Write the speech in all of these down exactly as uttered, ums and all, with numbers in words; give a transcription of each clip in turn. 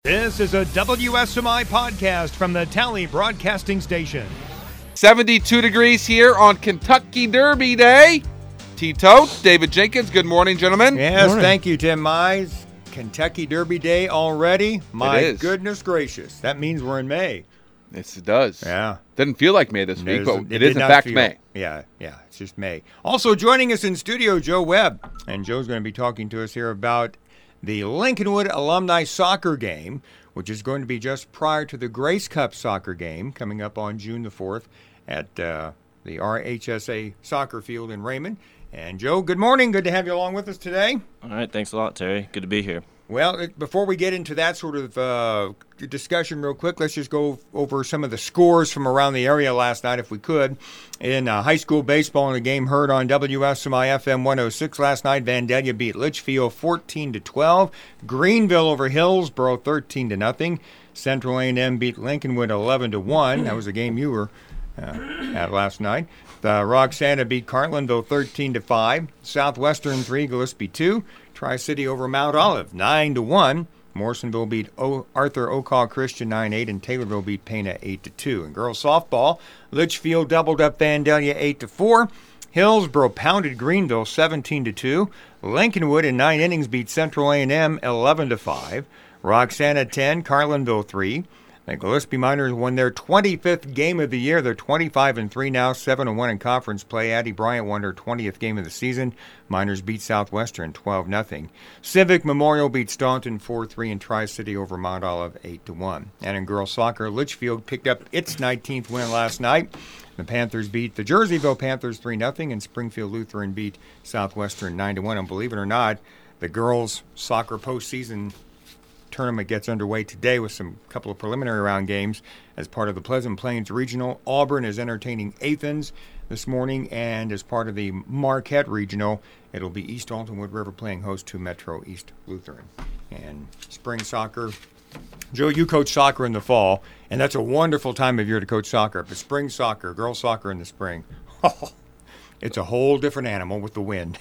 This is a W S M I podcast from the Tally Broadcasting Station. seventy-two degrees here on Kentucky Derby Day. Tito, David Jenkins, good morning, gentlemen. Yes, morning. Thank you, Tim Mize. Kentucky Derby Day already? My is. goodness gracious. That means we're in May. Yes, it does. Yeah. Doesn't feel like May this It week, is- but it it did is in not fact feel- May. Yeah, yeah, it's just May. Also joining us in studio, Joe Webb. And Joe's going to be talking to us here about the Lincolnwood Alumni Soccer Game, which is going to be just prior to the Grace Cup soccer game coming up on June the fourth at uh, the R H S A soccer field in Raymond. And Joe, good morning. Good to have you along with us today. All right, thanks a lot, Terry. Good to be here. Well, it- before we get into that sort of uh, discussion real quick, let's just go over some of the scores from around the area last night, if we could. In uh, high school baseball, in a game heard on W S M I F M one oh six last night, Vandalia beat Litchfield fourteen to twelve. Greenville over Hillsboro thirteen to nothing. Central A and M beat Lincolnwood eleven to one. That was a game you were uh, at last night. The Roxana beat Cartlandville thirteen to five. Southwestern three, Gillespie two. Tri-City over Mount Olive nine to one. Morrisonville beat o- Arthur Okaw Christian nine eight, and Taylorville beat Pana eight to two. In girls softball, Litchfield doubled up Vandalia eight to four. Hillsboro pounded Greenville seventeen to two. Lincolnwood in nine innings beat Central A and M eleven to five. Roxana ten, Carlinville three. The Gillespie Miners won their twenty-fifth game of the year. They're twenty-five and three now, seven and one in conference play. Addie Bryant won her twentieth game of the season. Miners beat Southwestern twelve nothing. Civic Memorial beat Staunton four three, and Tri-City over Mount Olive eight to one. And in girls soccer, Litchfield picked up its nineteenth win last night. The Panthers beat the Jerseyville Panthers three nothing, and Springfield Lutheran beat Southwestern nine to one. And believe it or not, the girls soccer postseason tournament gets underway today with some couple of preliminary round games as part of the Pleasant Plains Regional. Auburn is entertaining Athens this morning, and as part of the Marquette Regional, it'll be East Altonwood River playing host to Metro East Lutheran. And spring soccer, Joe, you coach soccer in the fall, and that's a wonderful time of year to coach soccer. But spring soccer, girls soccer in the spring, oh, it's a whole different animal with the wind.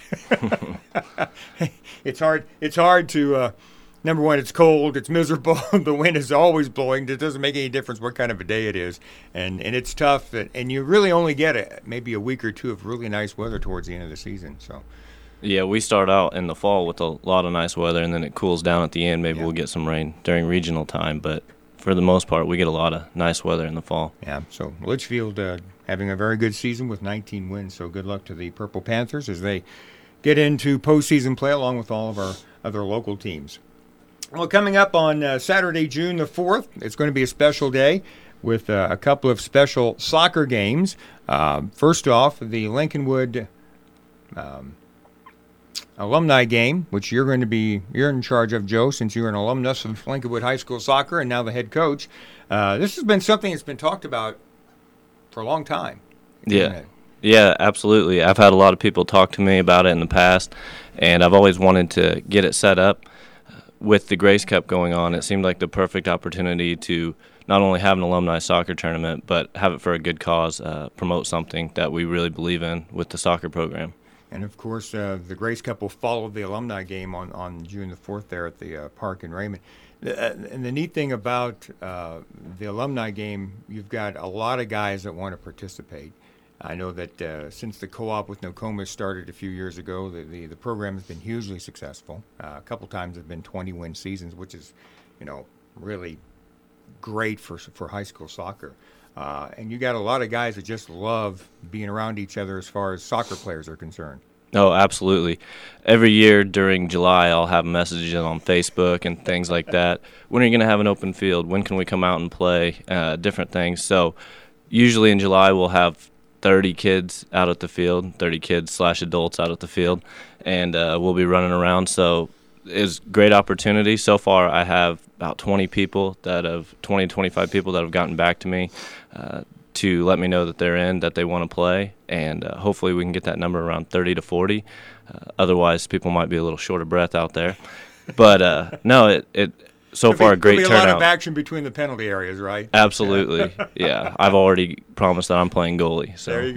it's hard. It's hard to. Uh, Number one, it's cold, it's miserable, the wind is always blowing. It doesn't make any difference what kind of a day it is. And and it's tough, and you really only get a, maybe a week or two of really nice weather towards the end of the season. So, Yeah, we start out in the fall with a lot of nice weather, and then it cools down at the end. Maybe Yeah. we'll get some rain during regional time, but for the most part, we get a lot of nice weather in the fall. yeah, so Litchfield uh, having a very good season with nineteen wins. So good luck to the Purple Panthers as they get into postseason play along with all of our other local teams. Well, coming up on uh, Saturday, June the fourth, it's going to be a special day with uh, a couple of special soccer games. Uh, first off, the Lincolnwood um, alumni game, which you're going to be, you're in charge of, Joe, since you're an alumnus of Lincolnwood High School Soccer and now the head coach. Uh, this has been something that's been talked about for a long time. Yeah. It? Yeah, absolutely. I've had a lot of people talk to me about it in the past, and I've always wanted to get it set up. With the Grace Cup going on, it seemed like the perfect opportunity to not only have an alumni soccer tournament, but have it for a good cause, uh, promote something that we really believe in with the soccer program. And, of course, uh, the Grace Cup will follow the alumni game on, on June the fourth there at the uh, park in Raymond. Uh, and the neat thing about uh, the alumni game, you've got a lot of guys that want to participate. I know that uh, since the co-op with Nokomis started a few years ago, the, the, the program has been hugely successful. Uh, a couple times have been twenty-win seasons, which is, you know, really great for for high school soccer. Uh, and you got a lot of guys that just love being around each other as far as soccer players are concerned. Oh, absolutely. Every year during July, I'll have messages on Facebook and things like that. When are you going to have an open field? When can we come out and play? Uh, different things. So usually in July, we'll have thirty kids out at the field, thirty kids slash adults out at the field, and uh, we'll be running around. So it's a great opportunity. So far, I have about twenty people that have, twenty, twenty-five people that have gotten back to me uh, to let me know that they're in, that they want to play, and uh, hopefully we can get that number around thirty to forty. Uh, otherwise, people might be a little short of breath out there. But uh, no, it, it so There'll far be, a great there'll be turnout. a lot of action between the penalty areas, right? Absolutely, yeah. I've already promised that I'm playing goalie. So There you go.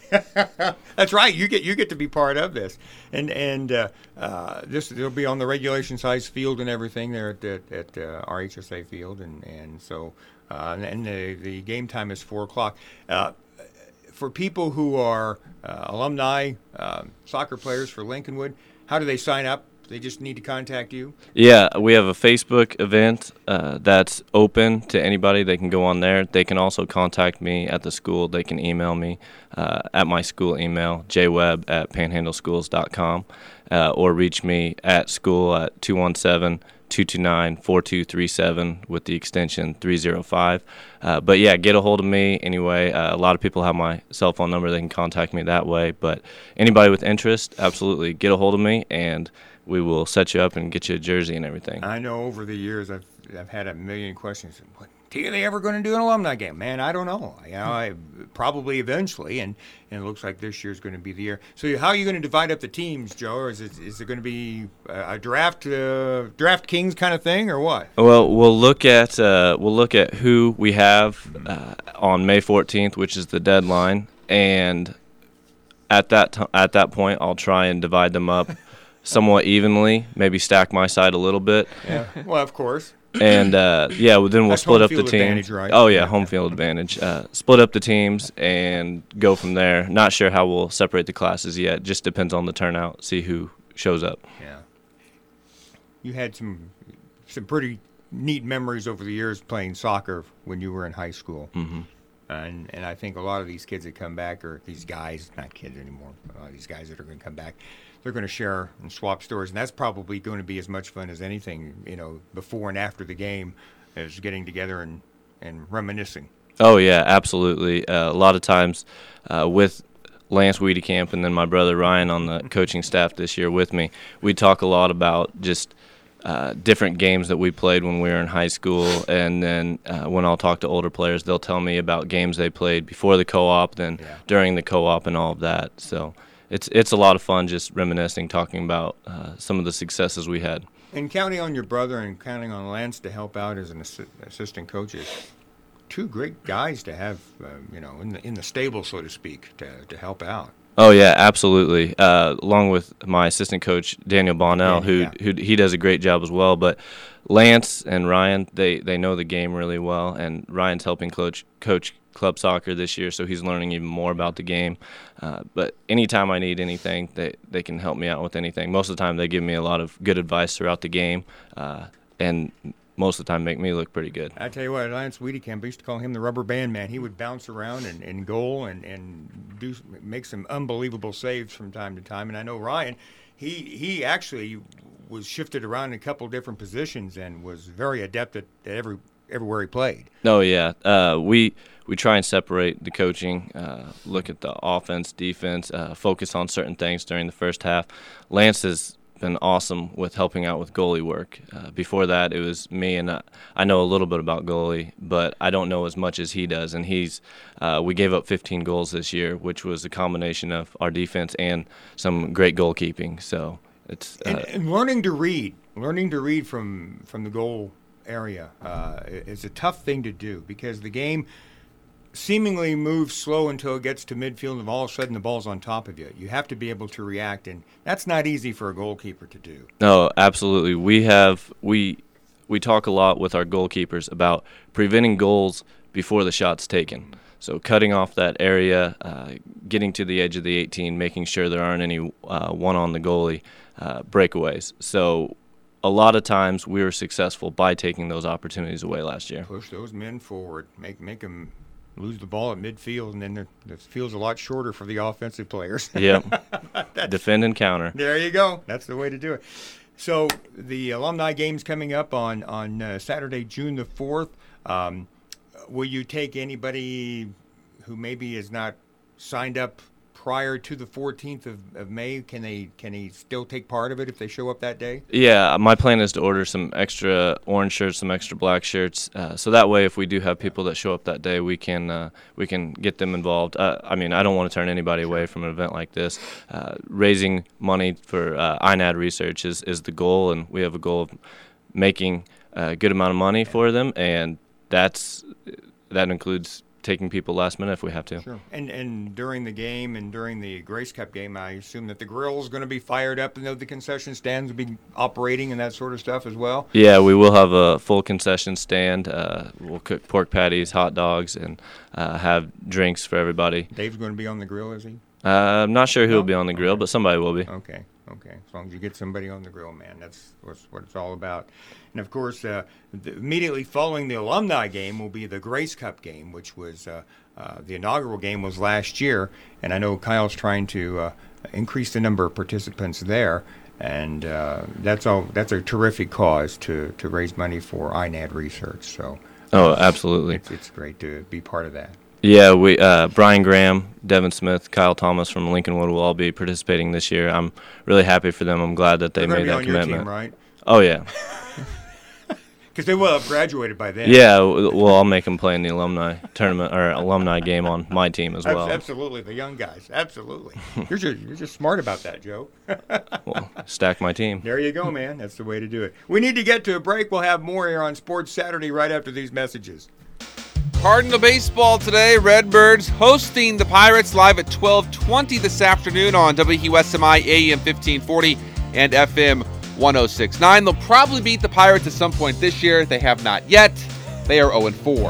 That's right. You get you get to be part of this, and and uh, uh, this will be on the regulation size field and everything there at at, at uh, R H S A field, and and so uh, and the the game time is four o'clock. Uh, for people who are uh, alumni uh, soccer players for Lincolnwood, how do they sign up? They just need to contact you? Yeah, we have a Facebook event uh, that's open to anybody. They can go on there. They can also contact me at the school. They can email me uh, at my school email, j webb at panhandle schools dot com, uh, or reach me at school at two one seven, two two nine, four two three seven with the extension three oh five. Uh, but, yeah, get a hold of me anyway. Uh, a lot of people have my cell phone number. They can contact me that way. But anybody with interest, absolutely, get a hold of me, and we will set you up and get you a jersey and everything. I know over the years I've I've had a million questions. What, are they ever going to do an alumni game? Man, I don't know. You know, I, probably eventually, and, and it looks like this year's going to be the year. So how are you going to divide up the teams, Joe? Or is it is it going to be a draft uh, draft Kings kind of thing, or what? Well, we'll look at uh, we'll look at who we have uh, on May fourteenth, which is the deadline, and at that t- at that point, I'll try and divide them up somewhat evenly, maybe stack my side a little bit. Yeah. Well, of course. And uh, yeah, well, then we'll That's split home up the field teams. advantage, right? Oh yeah, home field advantage. Uh, split up the teams and go from there. Not sure how we'll separate the classes yet. Just depends on the turnout. See who shows up. Yeah. You had some some pretty neat memories over the years playing soccer when you were in high school. Mm-hmm. And and I think a lot of these kids that come back, or these guys, not kids anymore, uh, these guys that are going to come back, they're going to share and swap stories, and that's probably going to be as much fun as anything, you know, before and after the game, is getting together and, and reminiscing. Oh yeah, absolutely. Uh, a lot of times uh, with Lance Wiedekamp and then my brother Ryan on the coaching staff this year with me, we talk a lot about just Uh, different games that we played when we were in high school, and then uh, when I'll talk to older players, they'll tell me about games they played before the co-op, then yeah. during the co-op, and all of that. So it's it's a lot of fun just reminiscing, talking about uh, some of the successes we had. And counting on your brother and counting on Lance to help out as an assi- assistant coach is two great guys to have, uh, you know, in the in the stable, so to speak, to to help out. Oh yeah, absolutely. Uh, along with my assistant coach Daniel Bonnell, who yeah. who he does a great job as well. But Lance and Ryan, they, they know the game really well, and Ryan's helping coach coach club soccer this year, so he's learning even more about the game. Uh, but anytime I need anything, they they can help me out with anything. Most of the time, they give me a lot of good advice throughout the game, uh, and most of the time make me look pretty good. I tell you what, Lance Wiedekamp, I used to call him the rubber band man. He would bounce around and, and goal and, and do make some unbelievable saves from time to time. And I know Ryan, he he actually was shifted around in a couple different positions and was very adept at, at every everywhere he played. Oh yeah, uh, we we try and separate the coaching, uh, look at the offense, defense, uh, focus on certain things during the first half. Lance has been awesome with helping out with goalie work. Uh, before that, it was me, and uh, I know a little bit about goalie, but I don't know as much as he does. And he's uh, we gave up fifteen goals this year, which was a combination of our defense and some great goalkeeping. So it's uh, and, and learning to read, learning to read from from the goal area uh, is a tough thing to do, because the game seemingly moves slow until it gets to midfield, and all of a sudden the ball's on top of you. You have to be able to react, and that's not easy for a goalkeeper to do. No, absolutely. We have we we talk a lot with our goalkeepers about preventing goals before the shot's taken. So cutting off that area, uh, getting to the edge of the eighteen, making sure there aren't any uh, one on the goalie uh, breakaways. So a lot of times we were successful by taking those opportunities away last year. Push those men forward, make make them lose the ball at midfield, and then the, the field's a lot shorter for the offensive players. Yep. Defend and counter. There you go. That's the way to do it. So the alumni game's coming up on, on uh, Saturday, June the fourth. Um, will you take anybody who maybe is not signed up prior to the fourteenth of, of May? Can they can he still take part of it if they show up that day? Yeah, my plan is to order some extra orange shirts, some extra black shirts, uh, so that way if we do have people that show up that day, we can uh, we can get them involved. Uh, I mean, I don't want to turn anybody away from an event like this. Uh, raising money for uh, I N A D research is, is the goal, and we have a goal of making a good amount of money for them, and that's that includes taking people last minute if we have to. Sure. And and during the game and during the Grace Cup game, I assume that the grill is going to be fired up and that the concession stands will be operating and that sort of stuff as well. Yeah, we will have a full concession stand. Uh, we'll cook pork patties, hot dogs, and uh, have drinks for everybody. Dave's going to be on the grill, is he? Uh, I'm not sure who will No? be on the grill, Okay. but somebody will be. Okay, okay. As long as you get somebody on the grill, man, that's what's, what it's all about. And of course, uh, the, immediately following the alumni game will be the Grace Cup game, which was uh, uh, the inaugural game was last year, and I know Kyle's trying to uh, increase the number of participants there, and uh, that's all. That's a terrific cause to to raise money for I N A D research. So Oh, absolutely. it's it's great to be part of that. Yeah, we uh, Brian Graham, Devin Smith, Kyle Thomas from Lincolnwood will all be participating this year. I'm really happy for them. I'm glad that they They're going made to be that on your commitment. team, right? Oh yeah, Because they will have graduated by then. yeah. w- Well, I'll make them play in the alumni tournament or alumni game on my team as Abs- well. Absolutely, the young guys. Absolutely. You're just you're just smart about that, Joe. Well, stack my team. There you go, man. That's the way to do it. We need to get to a break. We'll have more here on Sports Saturday right after these messages. Cardinal baseball today. Redbirds hosting the Pirates live at twelve twenty this afternoon on W Q S M I A M fifteen forty and F M one oh six point nine. They'll probably beat the Pirates at some point this year. They have not yet. They are oh and four.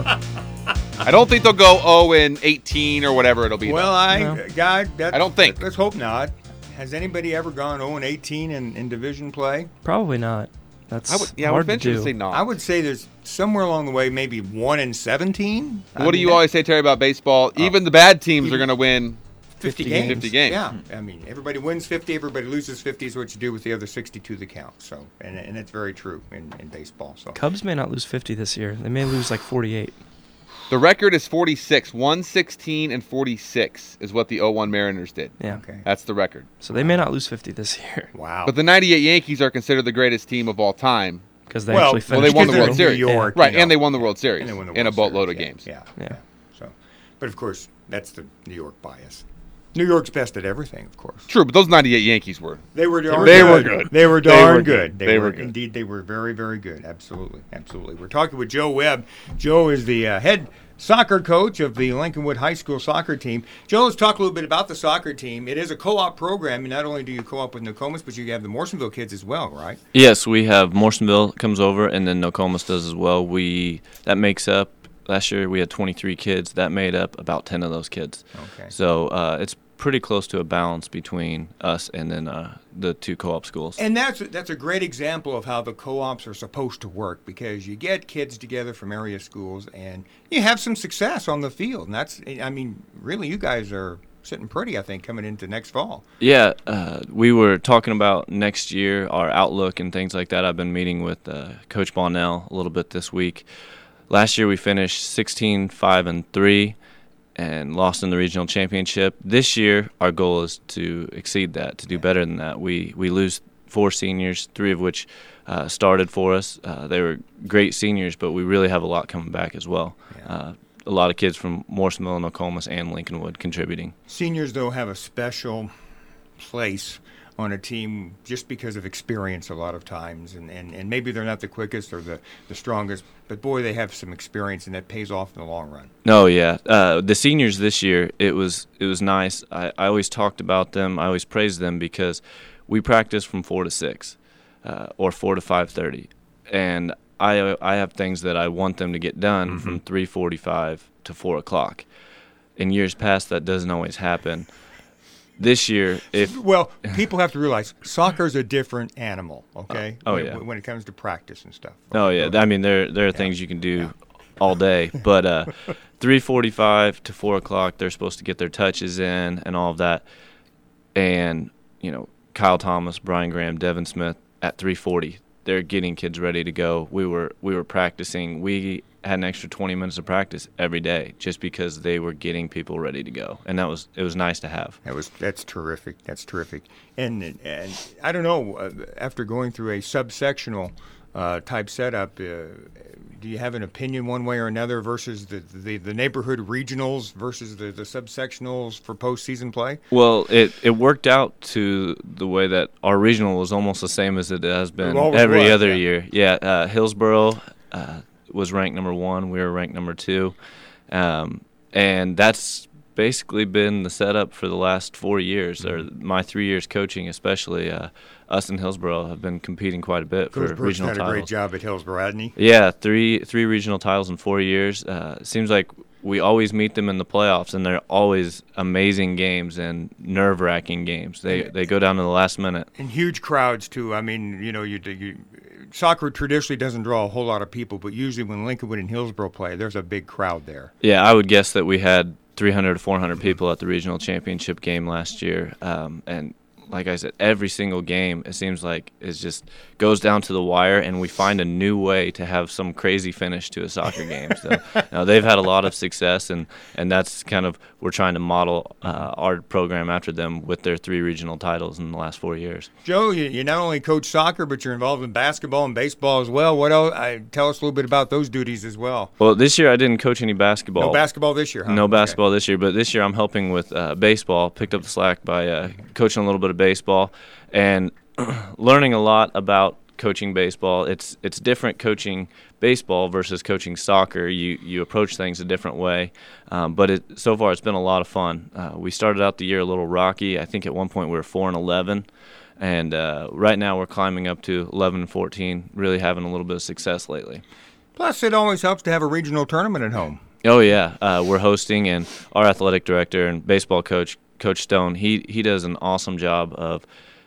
I don't think they'll go oh and eighteen or whatever it'll be. Well, though. I, No. God, that, I don't think. Let's hope not. Has anybody ever gone oh and eighteen in, in division play? Probably not. That's I would, yeah, I hard would to venture to do. say not. I would say there's somewhere along the way maybe one and seventeen. What do you always say, Terry, about baseball? Even the bad teams are going to win. fifty fifty games. fifty games. Yeah, I mean everybody wins fifty, everybody loses fifty is what you do with the other sixty-two that count. So, and and it's very true in, in baseball. So Cubs may not lose fifty this year. They may lose like forty-eight. The record is forty-six. one sixteen and forty-six is what the oh one Mariners did. Yeah. okay. That's the record. So they may not lose fifty this year Wow. But the ninety-eight Yankees are considered the greatest team of all time. because they Well- actually well, finished. they won the through. World Series. New York, Right, you know. and they won the World Series And they won the in a World boatload Series, of yeah, games. Yeah, Yeah. So, but of course, that's the New York bias. New York's best at everything, of course. True, but those ninety-eight Yankees were. They were darn They good. were good. They were They darn were good. good. They were good. Indeed, they were very, very good. Absolutely. Absolutely. We're talking with Joe Webb. Joe is the uh, head soccer coach of the Lincolnwood High School soccer team. Joe, let's talk a little bit about the soccer team. It is a co-op program, and not only do you co-op with Nokomis, but you have the Morrisonville kids as well, right? Yes, we have Morrisonville comes over, and then Nokomis does as well. We that makes up last year we had twenty-three kids. That made up about ten of those kids. Okay. So uh, it's pretty close to a balance between us and then uh, the two co-op schools. And that's that's a great example of how the co-ops are supposed to work, because you get kids together from area schools and you have some success on the field. And that's, I mean, really, you guys are sitting pretty, I think, coming into next fall. Yeah, uh, we were talking about next year, our outlook and things like that. I've been meeting with uh, Coach Bonnell a little bit this week. Last year we finished sixteen five and three and lost in the regional championship. This year our goal is to exceed that, to do better than that. We we lose four seniors, three of which uh, started for us. Uh, they were great seniors, but we really have a lot coming back as well. Yeah. Uh, a lot of kids from Morrisonville, Nokomis, and Lincolnwood contributing. Seniors, though, have a special place on a team just because of experience a lot of times. And, and, and maybe they're not the quickest or the, the strongest, but, boy, they have some experience, and that pays off in the long run. No, yeah. Uh, the seniors this year, it was it was nice. I, I always talked about them. I always praised them because we practice from four to six, uh, or four to five thirty, and I I have things that I want them to get done Mm-hmm. from three forty-five to four o'clock. In years past, that doesn't always happen. This year, if Well, people have to realize soccer's a different animal, okay? Oh, when, yeah. when it comes to practice and stuff. Oh yeah, I mean there there are things you can do all day, but uh, three forty-five to four o'clock they're supposed to get their touches in and all of that, and you know Kyle Thomas, Brian Graham, Devin Smith at three forty they're getting kids ready to go. We were we were practicing. We had an extra twenty minutes of practice every day just because they were getting people ready to go, and that was it was nice to have. That was that's terrific. That's terrific. And and I don't know, uh, after going through a subsectional uh, type setup, uh, do you have an opinion one way or another versus the the, the neighborhood regionals versus the, the subsectionals for postseason play? Well, it, it worked out to the way that our regional was almost the same as it has been It always every was, other yeah. year. Yeah, uh, Hillsboro uh, was ranked number one. We were ranked number two. Um, and that's basically been the setup for the last four years, or my three years coaching especially. Uh, us in Hillsboro have been competing quite a bit Coach for Brooks regional did titles. a great job at Hillsboro, hasn't he? Yeah, three three regional titles in four years. Uh, it seems like we always meet them in the playoffs, and they're always amazing games and nerve-wracking games. They they go down to the last minute. And huge crowds too. I mean, you know, you, you soccer traditionally doesn't draw a whole lot of people, but usually when Lincolnwood and Hillsboro play, there's a big crowd there. Yeah, I would guess that we had three hundred to four hundred people at the regional championship game last year, um, and like I said, every single game, it seems like, is just goes down to the wire, and we find a new way to have some crazy finish to a soccer game. So, you know, they've had a lot of success, and, and that's kind of, we're trying to model uh, our program after them with their three regional titles in the last four years. Joe, you, you not only coach soccer, but you're involved in basketball and baseball as well. What else? I, tell us a little bit about those duties as well. Well, this year I didn't coach any basketball. No basketball this year, huh? No Okay. basketball this year, but this year I'm helping with uh, baseball. Picked up the slack by uh, coaching a little bit of baseball and learning a lot about coaching baseball. It's it's different coaching baseball versus coaching soccer. You you approach things a different way, um, but it, so far it's been a lot of fun. Uh, we started out the year a little rocky. I think at one point we were four and eleven, and uh, right now we're climbing up to eleven and fourteen. Really having a little bit of success lately. Plus, it always helps to have a regional tournament at home. Oh yeah, uh, we're hosting, and our athletic director and baseball coach, Coach Stone, he he does an awesome job of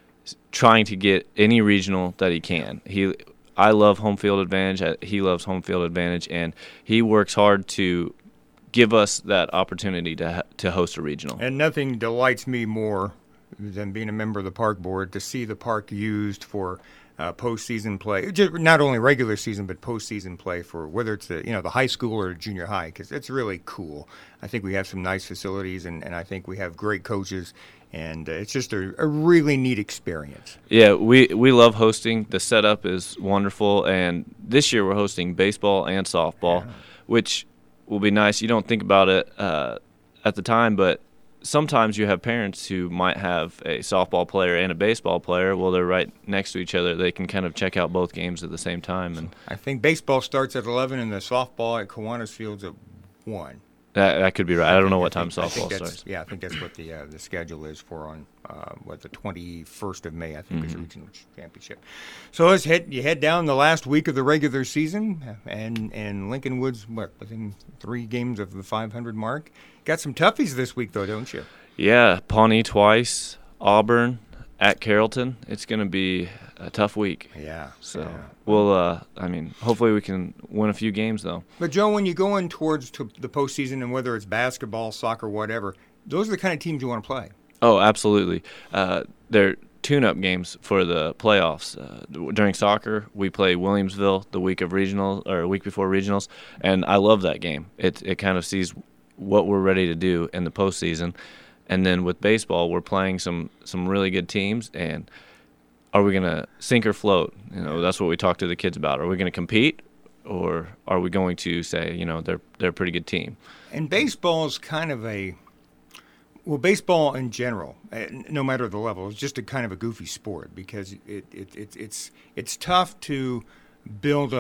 trying to get any regional that he can. He, I love home field advantage. He loves home field advantage, and he works hard to give us that opportunity to to host a regional. And nothing delights me more than being a member of the park board to see the park used for uh, postseason play. Just not only regular season, but postseason play for whether it's the, you know, the high school or junior high, because it's really cool. I think we have some nice facilities, and, and I think we have great coaches. And uh, it's just a, a really neat experience. Yeah, we, we love hosting. The setup is wonderful. And this year we're hosting baseball and softball, yeah. which will be nice. You don't think about it uh, at the time, but sometimes you have parents who might have a softball player and a baseball player. Well, they're right next to each other. They can kind of check out both games at the same time. And I think baseball starts at eleven and the softball at Kiwanis Fields at one. That, that could be right. I, I don't know what time think, softball starts. starts. Yeah, I think that's what the uh, the schedule is for on uh, what the twenty-first of May. I think mm-hmm. is the regional championship. So let's head you head down the last week of the regular season, and and Lincolnwood's what within three games of the five hundred mark. Got some toughies this week though, don't you? Yeah, Pawnee twice, Auburn, at Carrollton. It's going to be a tough week. Yeah. So yeah. we'll, uh, I mean, hopefully we can win a few games, though. But, Joe, when you go in towards to the postseason, and whether it's basketball, soccer, whatever, those are the kind of teams you want to play. Oh, absolutely. Uh, they're tune-up games for the playoffs. Uh, during soccer, we play Williamsville the week of regional or a week before regionals, and I love that game. It it kind of sees what we're ready to do in the postseason. And then with baseball, we're playing some, some really good teams, and are we going to sink or float? You know, that's what we talk to the kids about. Are we going to compete, or are we going to say, you know, they're they're a pretty good team? And baseball is kind of a well, baseball in general, no matter the level, is just a kind of a goofy sport because it, it, it it's it's tough to build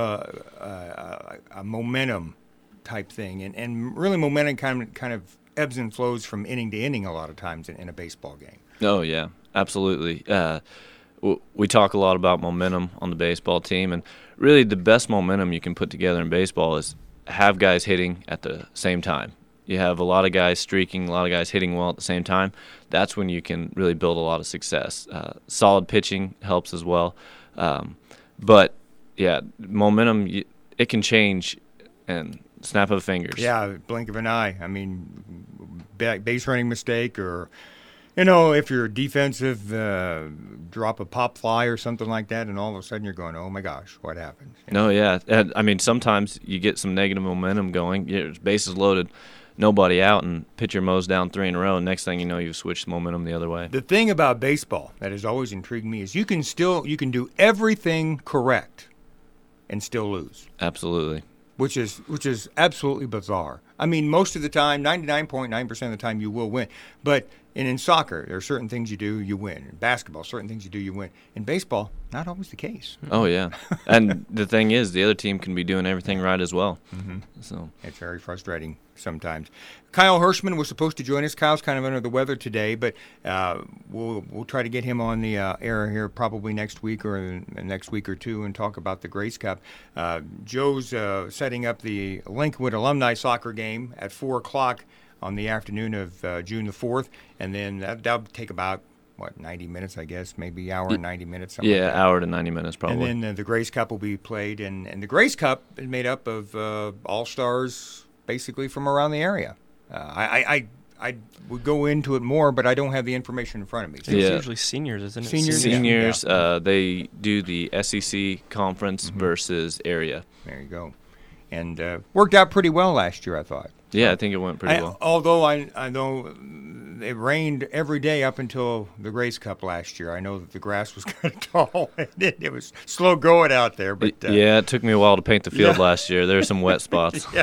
a a, a momentum type thing, and, and really momentum kind of kind of ebbs and flows from inning to inning a lot of times in, in a baseball game. Oh yeah, absolutely. Uh, we talk a lot about momentum on the baseball team, and really the best momentum you can put together in baseball is have guys hitting at the same time. You have a lot of guys streaking, a lot of guys hitting well at the same time. That's when you can really build a lot of success. Uh, solid pitching helps as well. Um, but, yeah, momentum, it can change and snap of the fingers. Yeah, blink of an eye. I mean, base running mistake or, you know, if you're defensive, uh, drop a pop fly or something like that, and all of a sudden you're going, oh, my gosh, what happened? You know? No, yeah. And, I mean, sometimes you get some negative momentum going. Your bases loaded, nobody out, and pitcher mows down three in a row, and next thing you know, you've switched momentum the other way. The thing about baseball that has always intrigued me is you can still you can do everything correct and still lose. Absolutely. Which is which is absolutely bizarre. I mean, most of the time, ninety-nine point nine percent of the time, you will win. But and in soccer, there are certain things you do, you win. In basketball, certain things you do, you win. In baseball, not always the case. Oh, yeah. And the thing is, the other team can be doing everything right as well. Mm-hmm. So it's very frustrating sometimes. Kyle Hirschman was supposed to join us. Kyle's kind of under the weather today, but uh, we'll we'll try to get him on the uh, air here probably next week or in the next week or two and talk about the Grace Cup. Uh, Joe's uh, setting up the Lincolnwood Alumni Soccer game at four o'clock on the afternoon of uh, June the fourth, and then that, that'll take about, what, ninety minutes, I guess, maybe hour and ninety minutes, something yeah, like that. hour to ninety minutes probably. And then uh, the Grace Cup will be played, and, and the Grace Cup is made up of uh, all-stars basically from around the area. Uh, I, I, I would go into it more, but I don't have the information in front of me. So It's Yeah. usually seniors, isn't it? Seniors, yeah. Seniors, Yeah. uh, they do the S E C conference Mhm. versus area. There you go. And uh, worked out pretty well last year, I thought. Yeah, I think it went pretty I, well. Although I, I know it rained every day up until the Grace Cup last year. I know that the grass was kind of tall. and it, it was slow going out there. But It- uh, yeah, it took me a while to paint the field Yeah. last year. There were some wet spots. yeah,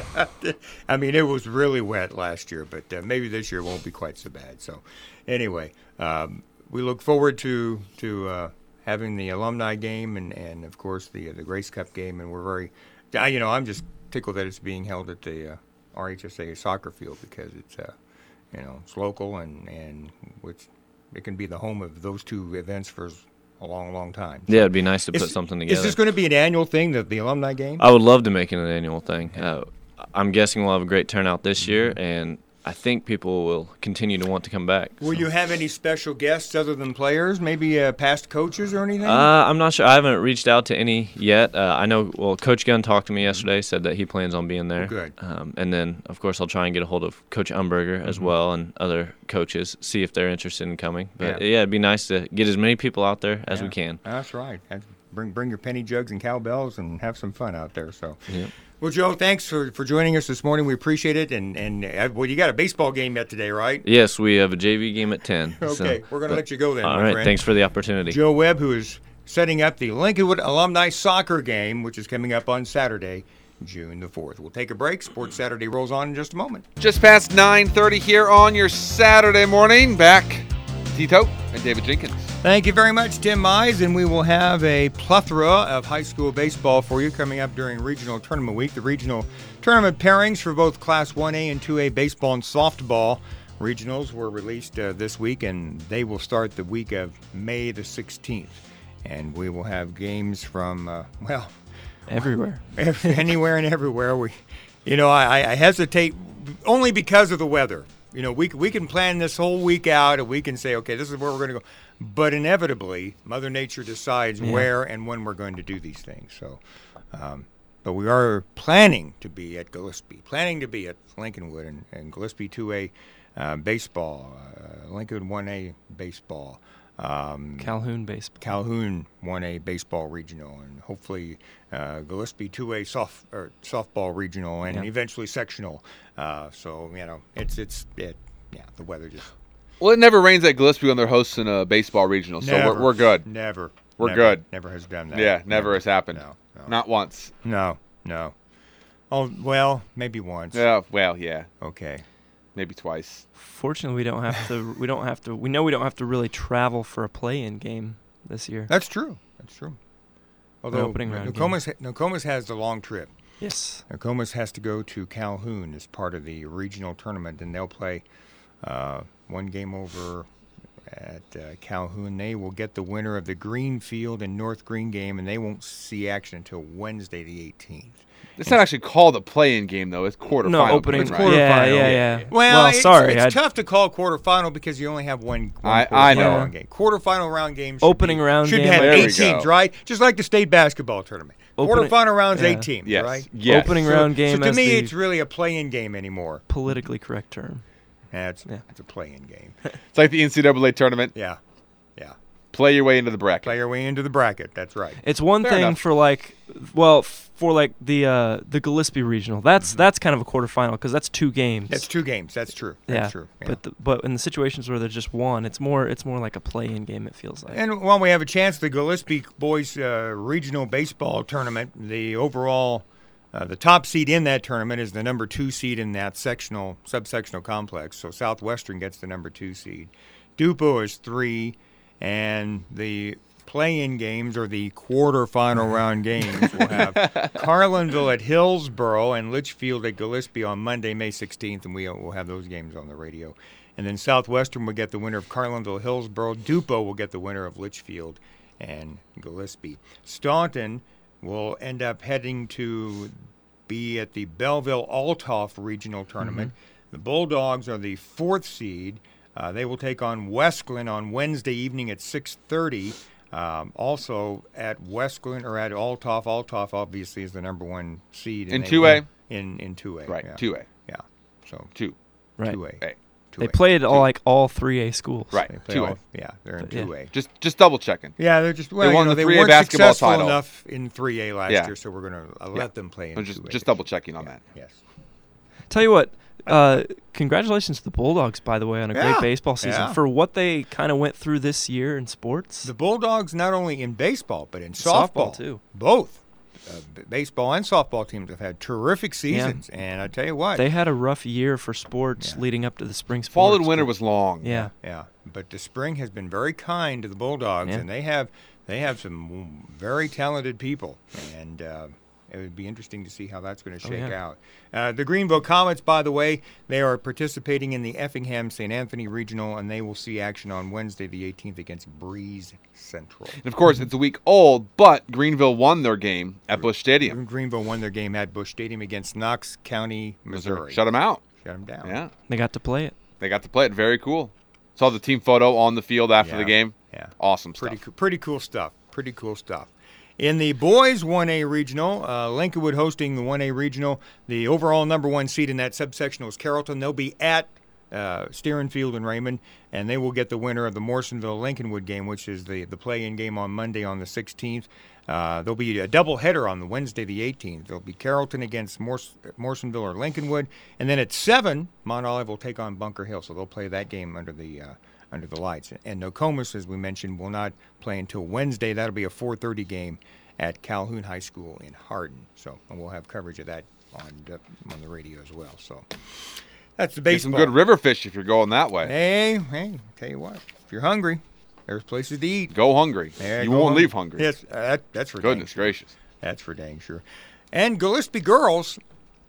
I mean, it was really wet last year, but uh, maybe this year won't be quite so bad. So, anyway, um, we look forward to to uh, having the alumni game and, and of course the uh, the Grace Cup game, and we're very, I- you know, I'm just tickled that it's being held at the uh, R H S A soccer field because it's uh, you know it's local and and which it can be the home of those two events for a long, long time. So Yeah, it'd be nice to put is- something together. Is this going to be an annual thing, the, the alumni game? I would love to make it an annual thing. Uh, I'm guessing we'll have a great turnout this year, and I think people will continue to want to come back. Will so. you have any special guests other than players? Maybe uh, past coaches or anything? Uh, I'm not sure. I haven't reached out to any yet. Uh, I know, well, Coach Gunn talked to me yesterday, said that he plans on being there. Oh, good. Um, and then, of course, I'll try and get a hold of Coach Umberger as Mhm. well and other coaches, see if they're interested in coming. But, Yeah. yeah, it'd be nice to get as many people out there as Yeah. we can. That's right. That's, bring bring your penny jugs and cowbells and have some fun out there. So, Yep. well, Joe, thanks for, for joining us this morning. We appreciate it. And and uh, well, you got a baseball game yet today, right? Yes, we have a J V game at ten. Okay, so- we're going to but- let you go then. All my right, friend. thanks for the opportunity. Joe Webb, who is setting up the Lincolnwood Alumni Soccer Game, which is coming up on Saturday, June the fourth. We'll take a break. Sports Saturday rolls on in just a moment. Just past nine thirty here on your Saturday morning. Back, Tito and David Jenkins. Thank you very much, Tim Mize, and we will have a plethora of high school baseball for you coming up during Regional Tournament Week. The regional tournament pairings for both Class one A and two A baseball and softball regionals were released uh, this week, and they will start the week of May the sixteenth. And we will have games from, uh, well, Everywhere. anywhere and everywhere. We, you know, I, I hesitate only because of the weather. You know, we we can plan this whole week out, and we can say, okay, this is where we're going to go. But inevitably, Mother Nature decides Yeah. where and when we're going to do these things. So, um, but we are planning to be at Gillespie, planning to be at Lincolnwood and, and Gillespie two A uh, baseball, uh, Lincoln one A baseball. Um, Calhoun baseball. Calhoun one A baseball regional, and hopefully uh, Gillespie two A soft or softball regional, and Yeah. eventually sectional. Uh, so you know, it's it's it, yeah. The weather just Well, it never rains at Gillespie when they're hosting a baseball regional, so never, we're, we're good. Never, We're never, good. Never has done that. Yeah, never has happened. No, no, Not once. no, no. Oh well, maybe once. Yeah, well, yeah, Okay. maybe twice. Fortunately, we don't have to. We don't have to. We know we don't have to really travel for a play-in game this year. That's true. That's true. Although opening round Nokomis, Nokomis has the long trip. Yes. Nokomis has to go to Calhoun as part of the regional tournament, and they'll play uh, one game over at uh, Calhoun. They will get the winner of the Greenfield and North Green game, and they won't see action until Wednesday the eighteenth. It's not actually called a play-in game, though. It's quarterfinal. No opening. It's right? quarterfinal. Yeah, yeah, Yeah, yeah. Well, well it's, sorry. it's I- tough to call quarterfinal because you only have one, one I- quarterfinal I know. round game. Quarterfinal round games. should Opening be- round should game. have There we eight teams, go. right? Just like the state basketball tournament. Opening- Quarterfinal rounds, yeah. eight teams, Yes. right? Yes. Opening So- round game So to as me, the it's really a play-in game anymore. politically correct term. That's Yeah. it's a play-in game. It's like the N C double A tournament. Yeah, yeah. Play your way into the bracket. Play your way into the bracket. That's right. It's one Fair thing enough. for like, well, for like the uh, the Gillespie regional. That's that's kind of a quarterfinal because that's two games. That's two games. That's true. That's yeah. true. Yeah. But the, but in the situations where there's just one, it's more it's more like a play-in game. It feels like. And while we have a chance, the Gillespie boys uh, regional baseball tournament, the overall Uh, the top seed in that tournament is the number two seed in that sectional subsectional complex. So Southwestern gets the number two seed. DuPo is three, and the play-in games or the quarterfinal round games will have Carlinville at Hillsboro and Litchfield at Gillespie on Monday, May sixteenth, and we will have those games on the radio. And then Southwestern will get the winner of Carlinville Hillsboro. DuPo will get the winner of Litchfield and Gillespie. Staunton will end up heading to be at the Belleville-Altoff Regional Tournament. Mm-hmm. The Bulldogs are the fourth seed. Uh, they will take on Westglen on Wednesday evening at six thirty. Um, also at Westglen or at Altoff. Altoff obviously is the number one seed. In two A? In, in two A. Right, yeah. two A. Yeah. So Two. Right. two A. A. They played all like all three A schools. Right, They play two A. all- yeah, they're in But, yeah. two A. Just just double checking. Yeah, they're just well, won you know, the they three A weren't basketball successful title. enough in three A last Yeah. year, so we're going to uh, Yeah. let them play in I'm just two A. just double checking on that. Yes. Tell you what, uh, congratulations to the Bulldogs, by the way, on a Yeah, great baseball season. yeah. For what they kind of went through this year in sports. The Bulldogs, not only in baseball, but in softball. Softball, too. Both. Uh, b- baseball and softball teams have had terrific seasons. And I tell you what. They had a rough year for sports Yeah. leading up to the spring sports. Fall and winter but- was long. Yeah. Yeah, but the spring has been very kind to the Bulldogs, Yeah. and they have they have some very talented people, and uh, it would be interesting to see how that's going to Oh, shake yeah. out. Uh, the Greenville Comets, by the way, they are participating in the Effingham Saint Anthony Regional, and they will see action on Wednesday the eighteenth against Breeze Central. And of course, it's a week old, but Greenville won their game at Busch Stadium. Greenville won their game at Busch Stadium against Knox County, Missouri. Shut them out. Shut them down. Yeah. They got to play it. They got to play it. Very cool. Saw the team photo on the field after Yeah. the game. Yeah. Awesome Pretty stuff. cool, pretty cool stuff. Pretty cool stuff. In the boys one A regional, uh, Lincolnwood hosting the one A regional. The overall number one seed in that subsectional is Carrollton. They'll be at uh, Steerenfield and Raymond, and they will get the winner of the Morrisonville-Lincolnwood game, which is the, the play-in game on Monday on the sixteenth. Uh, there'll be a doubleheader on the Wednesday the eighteenth. There'll be Carrollton against Mors- Morrisonville or Lincolnwood, and then at seven, Mount Olive will take on Bunker Hill. So they'll play that game under the uh, under the lights. And Nokomis, as we mentioned, will not play until Wednesday. That'll be a four thirty game at Calhoun High School in Hardin. So and we'll have coverage of that on the, on the radio as well. So that's the Get baseball. some good river fish if you're going that way. Hey, hey, tell you what, if you're hungry, there's places to eat. Go hungry. Yeah, you go won't hungry. leave hungry. Yes, uh, that, that's for dang Goodness sure. gracious. That's for dang sure. And Gillespie girls,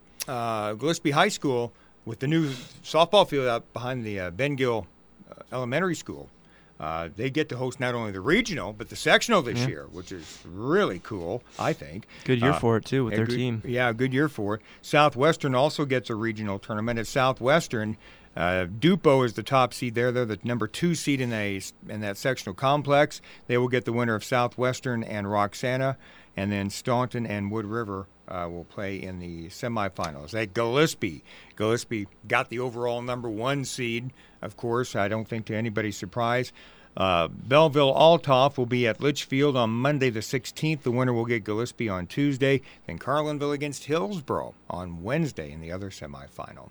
uh, Gillespie High School, with the new softball field out behind the uh, Ben Gill uh, Elementary School, uh, they get to host not only the regional but the sectional this Yeah. year, which is really cool, I think. Good year Uh, for it, too, with a their good- team. Yeah, good year for it. Southwestern also gets a regional tournament. At Southwestern, uh, DuPo is the top seed there. They're the number two seed in a in that sectional complex. They will get the winner of Southwestern and Roxana, and then Staunton and Wood River uh, will play in the semifinals. At Gillespie, Gillespie got the overall number one seed. Of course, I don't think to anybody's surprise. Uh, Belleville Altoff will be at Litchfield on Monday the sixteenth. The winner will get Gillespie on Tuesday. Then Carlinville against Hillsboro on Wednesday in the other semifinal.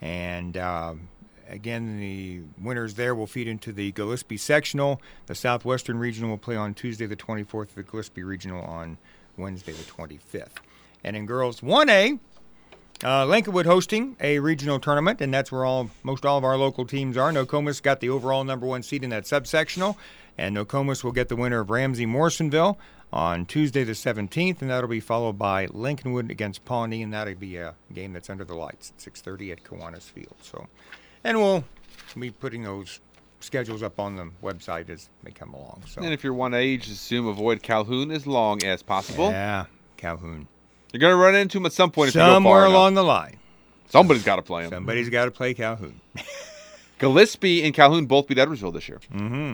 And uh, again, the winners there will feed into the Gillespie sectional. The Southwestern Regional will play on Tuesday the twenty-fourth. The Gillespie Regional on Wednesday the twenty-fifth. And in girls one A, Uh, Lincolnwood hosting a regional tournament, and that's where all most all of our local teams are. Nokomis got the overall number one seed in that subsectional, and Nokomis will get the winner of Ramsey Morrisonville on Tuesday the seventeenth, and that'll be followed by Lincolnwood against Pawnee, and that'll be a game that's under the lights at six thirty at Kiwanis Field. So, and we'll be putting those schedules up on the website as they come along. So, And if you're one age, assume avoid Calhoun as long as possible. yeah, Calhoun. You're going to run into him at some point if you go Somewhere far along enough. the line, Somebody's got to play him. somebody's got to play Calhoun. Gillespie and Calhoun both beat Edwardsville this year. Mm-hmm.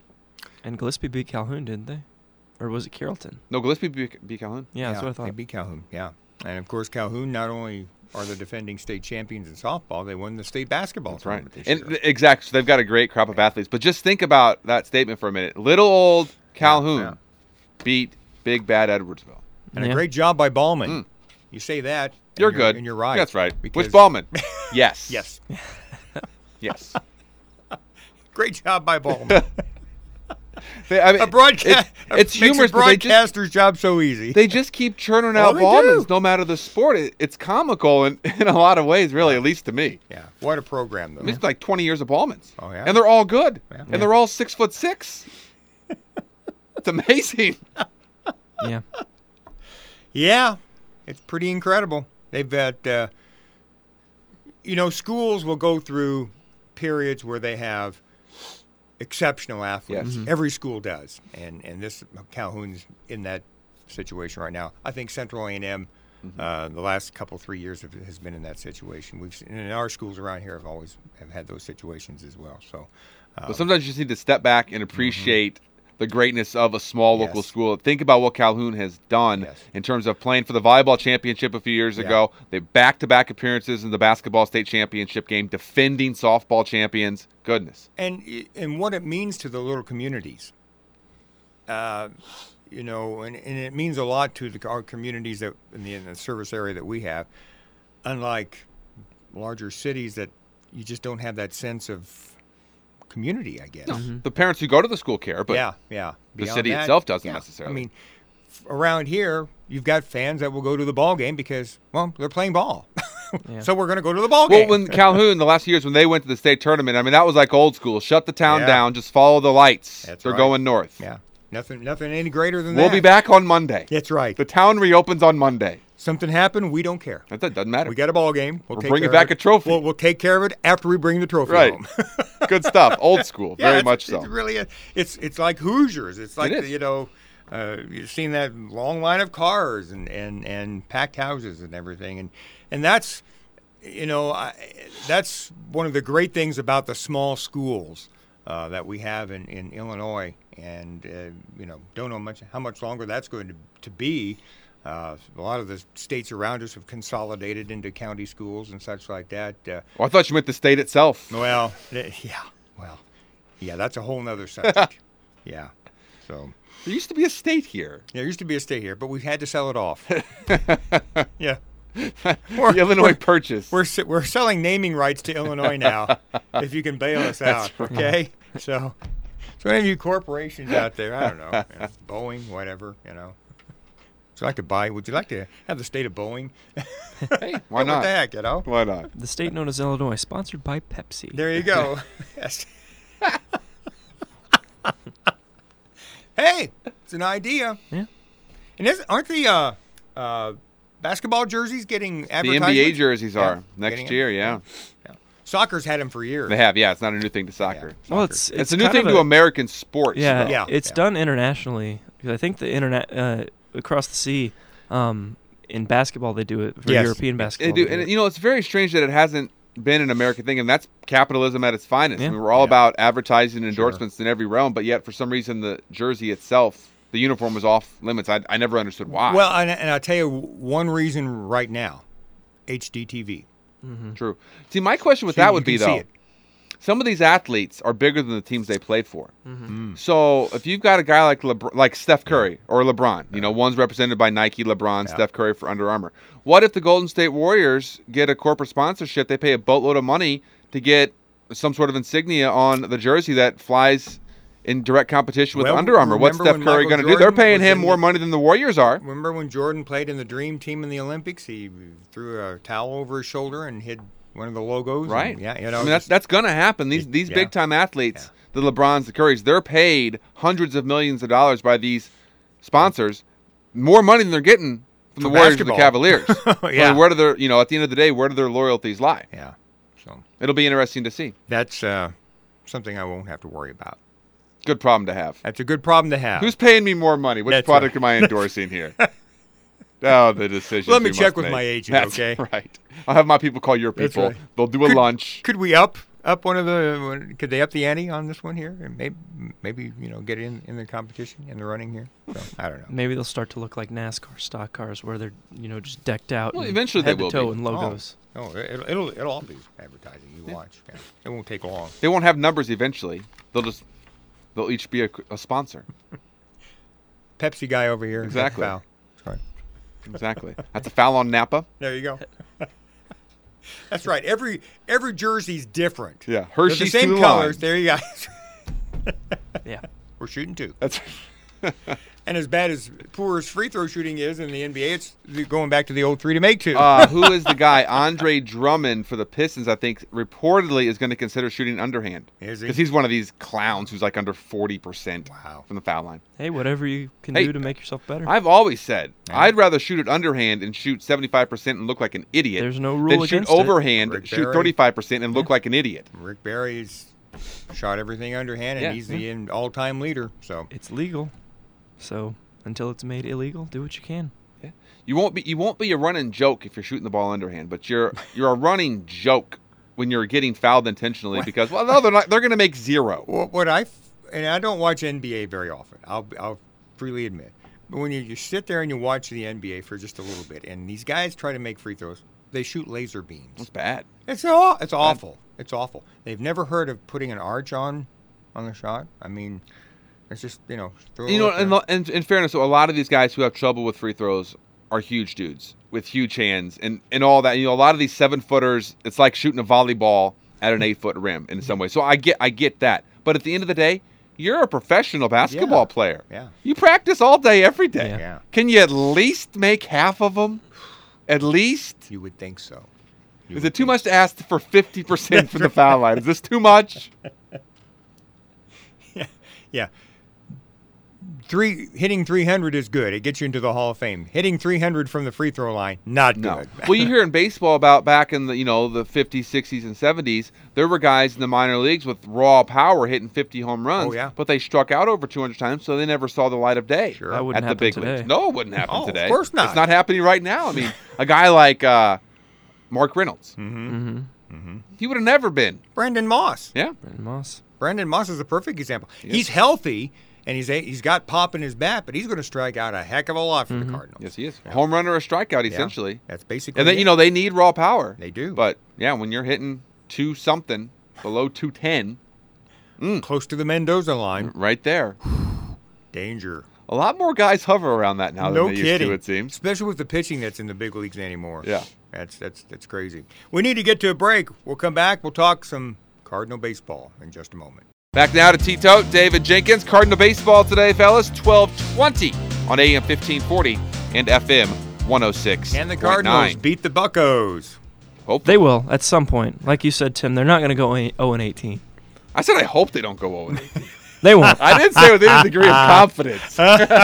And Gillespie beat Calhoun, didn't they? Or was it Carrollton? No, Gillespie beat, beat Calhoun. Yeah, that's what I They thought. beat Calhoun, yeah. And, of course, Calhoun not only are the defending state champions in softball, they won the state basketball That's right. tournament this And year. th- exactly. So they've got a great crop of athletes. But just think about that statement for a minute. Little old Calhoun yeah. beat big bad Edwardsville. And Yeah. a great job by Ballman. Mm. You say that, and You're good. and you're right. That's right. because- Which Ballman? Yes. Yes. Yes. Great job by Ballman. They, I mean, A broadcast. It, it's makes humorous, a but they just, broadcaster's job so easy. they just keep churning Oh, out they Ballmans, do. no matter the sport. It, it's comical in, in a lot of ways, really, at least to me. yeah. What a program, though. I mean, it's like twenty years of Ballmans. Oh, yeah? And they're all good. Yeah. And they're all six foot six. It's amazing. Yeah. Yeah, it's pretty incredible. They've got, uh, you know, schools will go through periods where they have exceptional athletes. Yes. Every school does, and and this Calhoun's in that situation right now. I think Central A and M, uh, the last couple three years have, has been in that situation. We've seen, and our schools around here have always have had those situations as well. So, uh, But sometimes you just need to step back and appreciate the greatness of a small local Yes. school. Think about what Calhoun has done Yes. in terms of playing for the volleyball championship a few years Yeah. ago. They back-to-back appearances in the basketball state championship game, defending softball champions. Goodness. and and what it means to the little communities. Uh, you know, and, and it means a lot to the, our communities that in the, in the service area that we have. Unlike larger cities, that you just don't have that sense of community, I guess. The parents who go to the school care, but yeah, yeah. the Beyond city that, itself doesn't yeah. necessarily. I mean, f- around here, you've got fans that will go to the ball game because, well, they're playing ball. Yeah. So we're going to go to the ball well, game. when Calhoun, the last few years when they went to the state tournament, I mean, that was like old school. Shut the town Yeah. down. Just follow the lights. That's They're right. going north. yeah, nothing, nothing any greater than We'll that. be back on Monday. That's right. The town reopens on Monday. Something happened, we don't care. That that doesn't matter. We got a ball game. We'll We're take bringing care back of a trophy. We'll, we'll take care of it after we bring the trophy Right. home. Good stuff. Old school. Yeah, Very it's- much so. It's really, a, it's it's like Hoosiers. It's like is. the, you know, uh, you've seen that long line of cars and, and, and packed houses and everything, and and that's, you know, I, that's one of the great things about the small schools uh, that we have in, in Illinois, and uh, you know, don't know much how much longer that's going to to be. Uh, a lot of the states around us have consolidated into county schools and such like that. Uh, Well, I thought you meant the state itself. well, eh, yeah, well, yeah, that's a whole nother subject. Yeah, so There used to be a state here. there used to be a state here, but we had to sell it off. Yeah, The We're- Illinois we're- Purchase. we're se- we're selling naming rights to Illinois now. If you can bail us out, okay? So, so any of you corporations out there, I don't know, you know, Boeing, whatever, you know. Would you like to buy? Would you like to have the state of Boeing? Hey, why What not? the heck, you know? Why not? The state known as Illinois, sponsored by Pepsi. There you go. Yes. Hey, it's an idea. Yeah. And isn't, aren't the uh, uh, basketball jerseys getting The advertised? N B A jerseys Yeah, are next getting it. year, yeah. Soccer's had them for years. They have, yeah. It's not a new thing to soccer. Yeah. Well, it's It's, it's, a new kind thing of to a- American sports. Yeah, though. Yeah, it's yeah. done internationally. 'Cause I think the internet uh, across the sea, um, in basketball they do it for Yes. European They basketball. do, they and it. you know, it's very strange that it hasn't been an American thing, and that's capitalism at its finest. Yeah. I mean, we're all Yeah. about advertising and Sure. endorsements in every realm, but yet for some reason the jersey itself, the uniform was off limits. I, I never understood why. Well, and, and I'll tell you one reason right now, H D T V. True. See, my question with So that you would be can see though, it. some of these athletes are bigger than the teams they played for. Mm. So if you've got a guy like Lebr- like Steph Curry or LeBron, you know, one's represented by Nike, LeBron, Yeah. Steph Curry for Under Armour. What if the Golden State Warriors get a corporate sponsorship? They pay a boatload of money to get some sort of insignia on the jersey that flies in direct competition with Well, Under Armour. What's remember Steph when Curry Michael going to do? They're Jordan paying was him in more the- money than the Warriors are. Remember when Jordan played in the Dream Team in the Olympics? He threw a towel over his shoulder and hid one of the logos. and- Right. yeah, you know. I mean, that's just- that's going to happen. These these Yeah. big time athletes, the LeBrons, the Currys, they're paid hundreds of millions of dollars by these sponsors, more money than they're getting from For the Warriors or the basketball. Cavaliers. Yeah. So where do their, you know, at the end of the day, where do their loyalties lie? yeah. So It'll be interesting to see. that's uh, something I won't have to worry about. Good problem to have. That's a good problem to have. Who's paying me more money? Which That's product right. am I endorsing here? Oh, the decision. Let me check with my agent, That's okay? Right. I'll have my people call your That's people. right. They'll do a Could- lunch. Could we up up one of the? Could they up the ante on this one here, and maybe maybe you know get in in the competition in the running here? So, I don't know. Maybe they'll start to look like NASCAR stock cars, where they're you know just decked out. Well, and eventually they head to will toe be. and logos. Oh, it'll it'll, it'll all be advertising. You watch. Yeah. It won't take long. They won't have numbers eventually. They'll just they'll each be a, a sponsor. Pepsi guy over here. Exactly. Foul. Sorry. Exactly. That's a foul on Napa. There you go. That's right. Every every jersey's different. Yeah. They're the Hershey's same Through colors. Line. There you go. Yeah. we're shooting two. That's And as bad as poor as free throw shooting is in the N B A, it's going back to the old three to make two. uh, who is the guy? Andre Drummond for the Pistons, I think, reportedly is going to consider shooting underhand. Is he? Because he's one of these clowns who's like under forty percent Wow. from the foul line. Hey, whatever you can Hey, do to make yourself better. I've always said Yeah. I'd rather shoot it underhand and shoot seventy-five percent and look like an idiot There's no rule than shoot against it. overhand, Rick shoot Barry. thirty-five percent and look like an idiot. Rick Barry's shot everything underhand, and Yeah. he's the in- all-time leader. So It's legal, so until it's made illegal, do what you can. You won't be you won't be a running joke if you're shooting the ball underhand, but you're you're a running joke when you're getting fouled intentionally because well no they're not they're going to make zero. what, what I f- and I don't watch N B A very often. I'll I'll freely admit. But when you, you sit there and you watch the N B A for just a little bit, and these guys try to make free throws, they shoot laser beams. It's bad. It's aw- it's awful. It's awful. They've never heard of putting an arch on on the shot. I mean, it's just you know. Throw it You know, up in, there. in, in fairness, a lot of these guys who have trouble with free throws are huge dudes with huge hands and, and all that. You know, a lot of these seven footers, it's like shooting a volleyball at an eight foot rim in some way. So I get I get that. But at the end of the day, you're a professional basketball Yeah. player. Yeah. You practice all day, every day. Yeah. Yeah. Can you at least make half of them? At least? You would think so. You Is would it too think much to ask for fifty percent from the foul line? Is this too much? Yeah, yeah. Three hitting three hundred is good. It gets you into the Hall of Fame. Hitting three hundred from the free throw line, not No. good. Well, you hear in baseball about back in the you know the fifties, sixties, and seventies, there were guys in the minor leagues with raw power hitting fifty home runs. Oh, yeah. But they struck out over two hundred times, so they never saw the light of day. Sure. That wouldn't at the happen big today. leagues. No, it wouldn't happen Oh, of today. course not. It's not happening right now. I mean, a guy like uh, Mark Reynolds, Mm-hmm. Mm-hmm. he would have never been. Brandon Moss. Yeah. Brandon Moss. Brandon Moss is a perfect example. Yes. He's healthy and he's a, he's got pop in his bat, but he's going to strike out a heck of a lot for Mhm. the Cardinals. Yes, he is. Yeah. Home run or a strikeout, Yeah. essentially. That's basically. And then it. you know they need raw power. they do, But yeah, when you're hitting two something below two ten, close to the Mendoza line. right there. Danger. A lot more guys hover around that now No than they kidding. used to, it seems. Especially with the pitching that's in the big leagues anymore. Yeah. That's that's that's crazy. We need to get to a break. We'll come back. We'll talk some Cardinal baseball in just a moment. Back now to T-Tote, David Jenkins. Cardinal baseball today, fellas. twelve twenty on A M fifteen forty and F M one oh six. And the Cardinals beat the Buccos. Hopefully. They will at some point. Like you said, Tim, they're not going to go oh and eighteen. I said I hope they don't go over. They won't. I didn't say with any degree of confidence.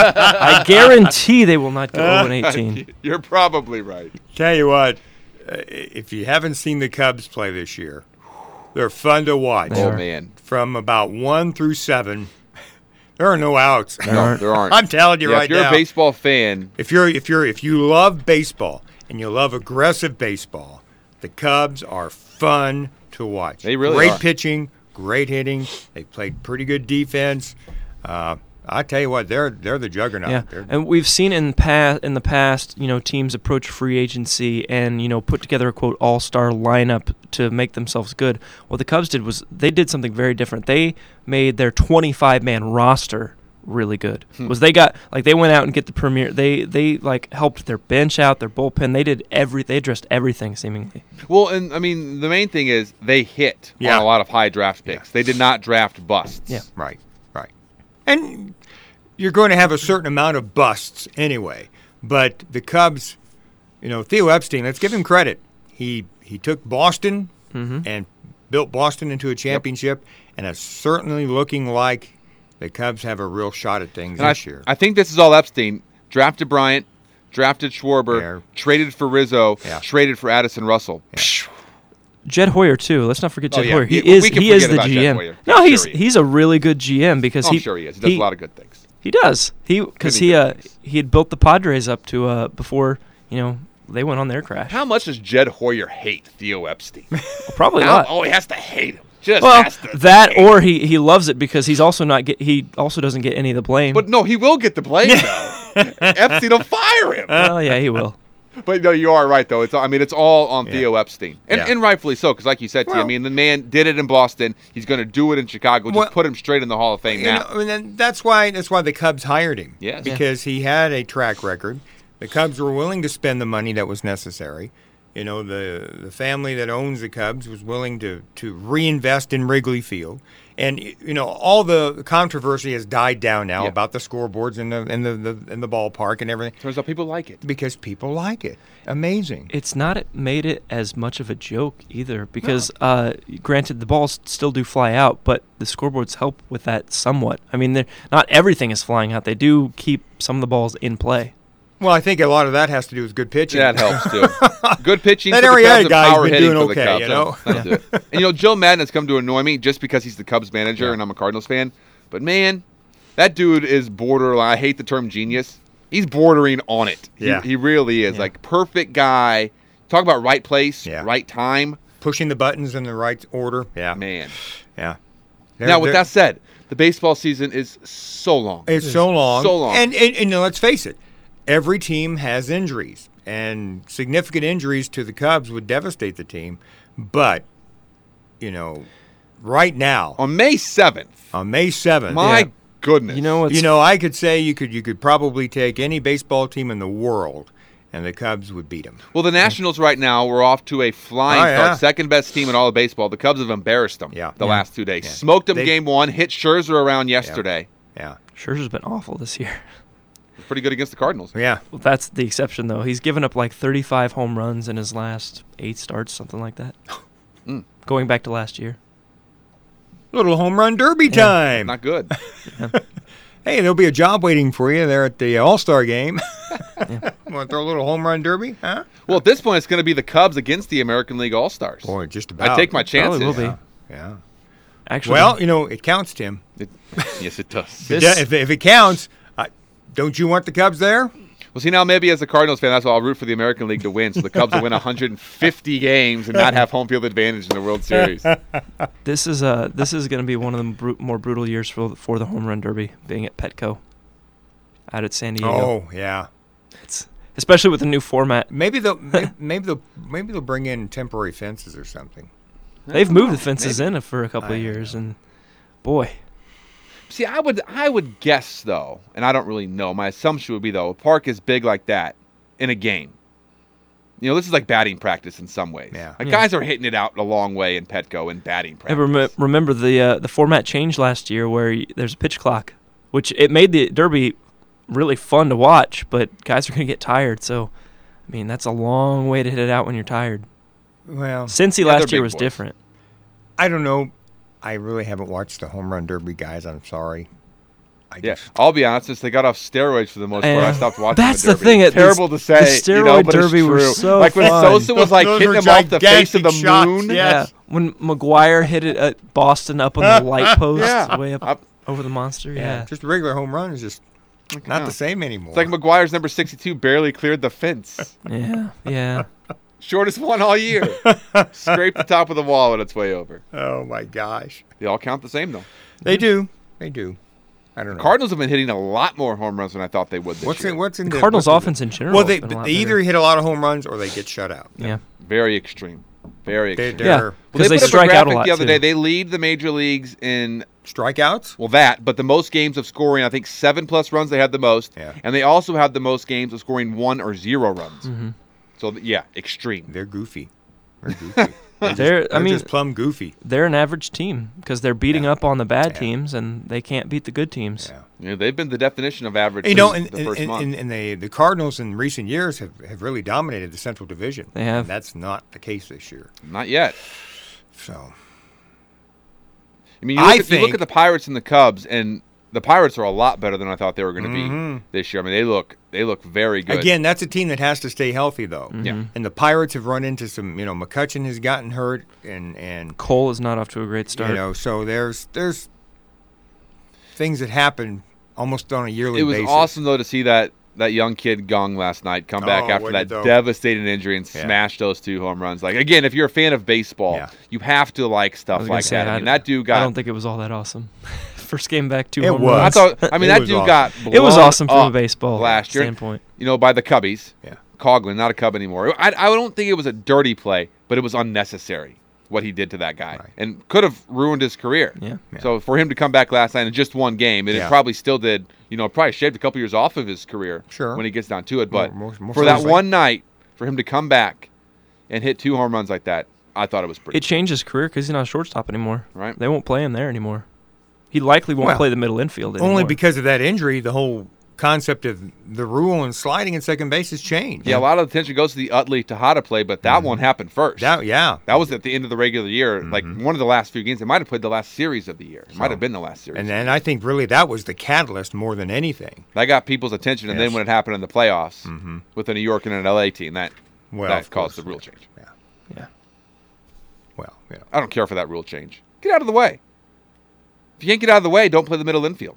I guarantee they will not go oh and eighteen. You're probably right. Tell you what, uh, if you haven't seen the Cubs play this year, they're fun to watch. They Oh, are. man. From about one through seven, there are no outs. No, there aren't. I'm telling you Yeah, right if you're now. a baseball fan, if you're if you're if you love baseball and you love aggressive baseball, the Cubs are fun to watch. They really great are. pitching, great hitting. They played pretty good defense. Uh, I tell you what, they're they're the juggernaut. Yeah, They're- and we've seen in past in the past, you know, teams approach free agency and you know put together a quote all-star lineup to make themselves good. What the Cubs did was they did something very different. They made their twenty-five man roster really good. Hmm. Was they got like they went out and get the premier. They they like helped their bench out, their bullpen. They did every. They addressed everything seemingly. well, and I mean, the main thing is they hit Yeah. on a lot of high draft picks. They did not draft busts. Yeah. Right, right. And you're going to have a certain amount of busts anyway. But the Cubs, you know, Theo Epstein, let's give him credit. He he took Boston Mm-hmm. and built Boston into a championship, and it's certainly looking like the Cubs have a real shot at things And I, this year. I think this is all Epstein. Drafted Bryant, drafted Schwarber, Yeah. traded for Rizzo, Yeah. traded for Addison Russell. Jed Hoyer too. Let's not forget Oh, Jed yeah. Hoyer. He We- is we can he is forget the about Jed G M. Hoyer. No, I'm he's sure he is. he's a really good G M because I'm he sure he is. He does a lot of good things. He does. He because Many he good uh things. he had built the Padres up to uh before you know they went on their crash. How much does Jed Hoyer hate Theo Epstein? Well, probably How- not. oh, he has to hate him. Just Well, has to that hate or he he loves it because he's also not get he also doesn't get any of the blame. But no, he will get the blame though. Epstein will fire him. well, yeah, he will. But no, you are right though. It's I mean it's all on Yeah. Theo Epstein, and, Yeah. and rightfully so, because like you said, T, I Well- mean the man did it in Boston. He's going to do it in Chicago. Just Well- put him straight in the Hall of Fame You now. know, and then that's why that's why the Cubs hired him. Yes. Yeah. Because he had a track record. The Cubs were willing to spend the money that was necessary. You know, the the family that owns the Cubs was willing to, to reinvest in Wrigley Field. And, you know, all the controversy has died down now Yeah. about the scoreboards and the, and the, the, and the ballpark and everything. Turns out people like it. Because people like it. Amazing. It's not made it as much of a joke either because, uh, granted, the balls still do fly out, but the scoreboards help with that somewhat. I mean, they're- not everything is flying out. They do keep some of the balls in play. Well, I think a lot of that has to do with good pitching. That helps too. Good pitching That for the Arrieta Cubs and guy's power been hitting doing for the okay, Cubs. you know? That'll do it. And you know, Joe Madden has come to annoy me just because he's the Cubs manager Yeah. and I'm a Cardinals fan. But man, that dude is borderline. I hate the term genius. He's bordering on it. He, Yeah. he really is. Yeah. Like perfect guy. Talk about right place, Yeah. right time. Pushing the buttons in the right order. Yeah. Man. Yeah. now, with They're- that said, the baseball season is so long. It's so long. So long. And, and, and let's face it, every team has injuries. And significant injuries to the Cubs would devastate the team. But, you know, right now, On May seventh, on May seventh, my Yeah. goodness. You know, it's you know, I could say you could you could probably take any baseball team in the world, and the Cubs would beat them. Well, the Nationals right now, we're off to a flying Oh, yeah. start. Second best team in all of baseball. The Cubs have embarrassed them Yeah. the Yeah. last two days. Yeah. Smoked them They- game one, hit Scherzer around yesterday. Yeah, Scherzer's been awful this year. Pretty good against the Cardinals. yeah. Well, that's the exception, though. He's given up like thirty-five home runs in his last eight starts, something like that. Mm. Going back to last year. Little home run derby time. Not good. Hey, there'll be a job waiting for you there at the All Star game. Want to throw a little home run derby? Huh? Well, at this point, it's going to be the Cubs against the American League All-Stars. Boy, just about. I take my chances. Probably will be. Yeah. yeah. Actually, Well, you know, it counts, Tim. It- yes, it does. This- Yeah, if, if it counts, uh, don't you want the Cubs there? Well, see, now maybe as a Cardinals fan, that's why I'll root for the American League to win, so the Cubs will win one hundred fifty games and not have home field advantage in the World Series. this is uh this is going to be one of the bru- more brutal years for for the home run derby, being at Petco, out at San Diego. Oh, yeah. It's, especially with the new format. Maybe they'll maybe, maybe they'll maybe they'll bring in temporary fences or something. They've moved the fences Maybe. in for a couple I of years, know. and boy, See, I would I would guess, though, and I don't really know, my assumption would be, though, a park is big like that in a game. You know, this is like batting practice in some ways. Yeah. Like Yeah. guys are hitting it out a long way in Petco in batting I practice. rem- remember the uh, the format changed last year where y- there's a pitch clock, which it made the derby really fun to watch, but guys are going to get tired. So, I mean, that's a long way to hit it out when you're tired. Well, Cincy Yeah, last they're year big was boys. different. I don't know. I really haven't watched the home run derby guys. I'm sorry. I Yeah, just, I'll be honest. Since they got off steroids for the most part, I And stopped watching. that's the, the derby. thing, It's it- terrible to say. the you know, steroid but it's derby were true. so like when fun. Sosa was like Those hitting were him off the face of the gigantic shots, moon. yeah. Yeah, when McGuire hit it at Boston up on the light post, Yeah. way up Up- over the monster. Yeah, just a regular home run is just not Yeah. the same anymore. It's like McGuire's number sixty-two barely cleared the fence. yeah, yeah. Shortest one all year. Scraped the top of the wall and it's way over. Oh my gosh, They all count the same, though. they do, they do. I don't know. Cardinals have been hitting a lot more home runs than I thought they would this What's year. in what's in The the Cardinals' what's in offense in the- general Well, has they, been a lot they either better. hit a lot of home runs or they get shut out. Yeah, Very extreme. Very They, extreme. Yeah. they're Well, because they put up strike out a graphic lot, the other too. day. They lead the major leagues in, strikeouts. well, that, but the most games of scoring, I think seven plus runs they had the most. Yeah. And they also had the most games of scoring one or zero runs. Mhm. So, th- yeah, extreme. They're goofy. They're goofy. They're, just, They're- I they're mean- just plumb goofy. they're an average team because they're beating Yeah. up on the bad Yeah. teams and they can't beat the good teams. Yeah. You know, they've been the definition of average You know, since and, the and, first and, month. and, and the, the Cardinals in recent years have, have really dominated the Central Division. They have. And that's not the case this year. Not yet. So, I mean, you I look, at, you look think- at the Pirates and the Cubs, and the Pirates are a lot better than I thought they were going to Mhm. be this year. I mean, they look they look very good. again, that's a team that has to stay healthy, though. Mhm. Yeah. And the Pirates have run into some, you know, McCutchen has gotten hurt, and, and Cole is not off to a great start. you know, so there's there's things that happen almost on a yearly It was basis. awesome though to see that that young kid Gong last night come back Oh, after what that did those- devastating injury and Yeah. smash those two home runs. Like again, if you're a fan of baseball, Yeah. you have to like I stuff was gonna like say, that. I I mean, d- that dude I got. don't think it was all that awesome. First game back, two It home was. I runs. thought. I mean, It that was dude awesome. got. It was blown awesome from up a baseball last year. standpoint. You know, by the Cubbies. Yeah. Coughlin, not a Cub anymore. I, I don't think it was a dirty play, but it was unnecessary what he did to that guy, Right. and could have ruined his career. Yeah. Yeah. So for him to come back last night in just one game, and Yeah. it probably still did, you know, probably shaved a couple years off of his career. Sure. When he gets down to it, but More- more- more for that seriously. one night, for him to come back and hit two home runs like that, I thought it was pretty. It changed his career because he's not a shortstop anymore. Right. They won't play him there anymore. He likely won't Well, play the middle infield anymore. Only because of that injury, the whole concept of the rule and sliding at second base has changed. Yeah, a lot of attention goes to the Utley Tejada play, but that one happened first. That, yeah. That was at the end of the regular year, like one of the last few games. It might have played the last series of the year. It might have been the last series. And then I think really that was the catalyst more than anything. That got people's attention, and Yes. then when it happened in the playoffs with a New York and an L A team, that Well, that of caused course, the rule change. Yeah. Yeah. Well, yeah. I don't care for that rule change. Get out of the way. If you can't get out of the way, don't play the middle infield.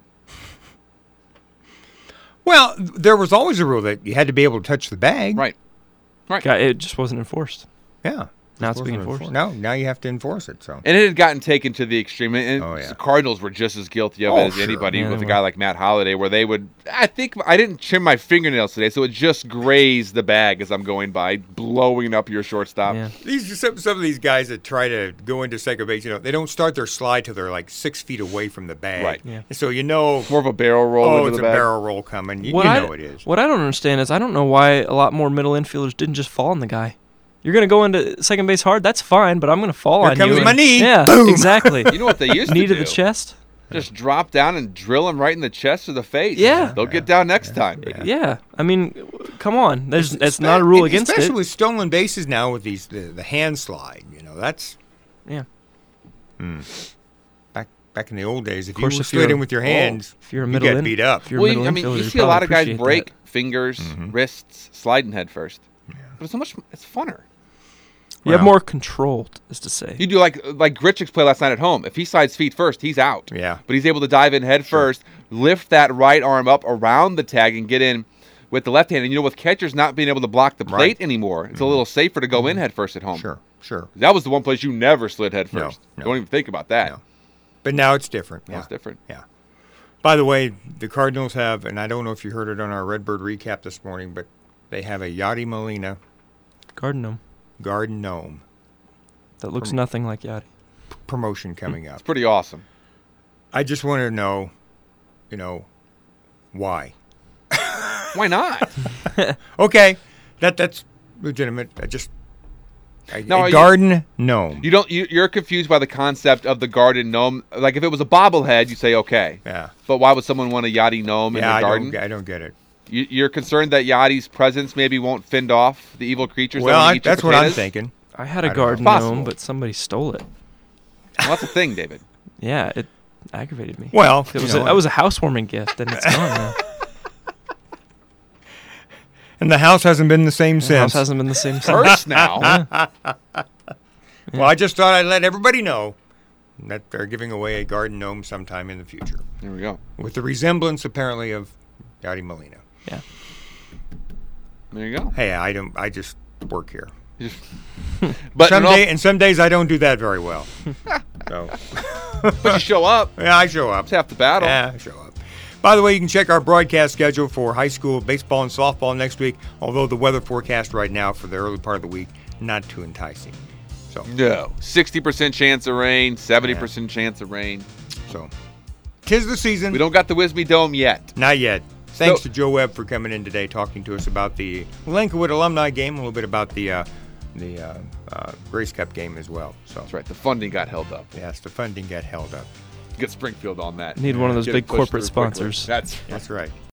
Well, there was always a rule that you had to be able to touch the bag. Right. Right. God, it just wasn't enforced. Yeah. Now it's Wasn't being enforced. No, now you have to enforce it. So. And it had gotten taken to the extreme. And Oh, yeah. the Cardinals were just as guilty of Oh, it as sure. anybody Yeah, with they a guy were. like Matt Holliday, where they would, I think, I didn't trim my fingernails today, so it just grazed the bag as I'm going by, blowing up your shortstop. Yeah. These some, some of these guys that try to go into second base, you know, they don't start their slide till they're like six feet away from the bag. Right. Yeah. So you know, More of a barrel roll oh, into it's the a bag. barrel roll coming. You, What you I, know it is. What I don't understand is I don't know why a lot more middle infielders didn't just fall on the guy. You're going to go into second base hard, that's fine, but I'm going to fall Here on comes you. and- my knee. Yeah, Boom. exactly. You know what they used Knee to to do? the chest. Just drop down and drill him right in the chest or the face. Yeah. They'll get down next time. Yeah. I mean, come on. There's It's not a rule And against especially it. with stolen bases now with these the, the hand slide. You know, that's Yeah. back back in the old days. If Of course, you if slid you're- in with your hands, If you're a you middle got in- beat up. If you're a Well, middle I mean, infielder, you you see a lot of guys probably break appreciate fingers, wrists, sliding head first. But it's so much, it's funner. that. You have Well. more control, is to say. You do like like Grichuk's play last night at home. If he slides feet first, he's out. Yeah. But he's able to dive in head first, lift that right arm up around the tag, and get in with the left hand. And you know, with catchers not being able to block the plate Right. anymore, it's a little safer to go in head first at home. Sure, sure. That was the one place you never slid head No, first. no. Don't even think about that. No. But now it's different. Now yeah. it's different. Yeah. By the way, the Cardinals have, and I don't know if you heard it on our Redbird recap this morning, but they have a Yadi Molina Garden gnome. Garden Gnome That looks nothing like Yachty. promotion coming up. It's pretty awesome. I just want to know, you know, why. Why not? Okay, that that's legitimate. I just a, No, a are you- garden gnome. You don't. You, you're confused by the concept of the garden gnome. Like if it was a bobblehead, you say okay. yeah, But why would someone want a Yachty gnome in yeah. the I garden? don't. I don't get it. You, you're concerned that Yachty's presence maybe won't fend off the evil creatures. Well, that I, want to eat your that's what I'm potatoes? thinking. I had a I don't know. garden Possible. gnome, but somebody stole it. Well, that's the thing, David. Yeah, it aggravated me. Well, It you was, know, a, that was a housewarming gift, and it's gone now. and the house hasn't been the same The since. house hasn't been the same since. First now. Well, I just thought I'd let everybody know that they're giving away a garden gnome sometime in the future, There we go. with the resemblance apparently of Yadi Molina. Yeah. There you go. Hey, I don't. I just work here. But Some in all- day, and some days I don't do that very well. So, but you show up. yeah, I show up. It's half the battle. Yeah, I show up. By the way, you can check our broadcast schedule for high school baseball and softball next week, although the weather forecast right now for the early part of the week, not too enticing. So, No. sixty percent chance of rain, seventy percent chance of rain. so, tis the season. We don't got the Wisby Dome yet. Not yet. Thanks So- to Joe Webb for coming in today, talking to us about the Lenkenwood alumni game, a little bit about the uh, the uh, uh, Grace Cup game as well. So, That's right. The funding got held up. yes, the funding got held up. Get Springfield on that. Need one of those Get it big pushed corporate through quickly. sponsors. That's That's right.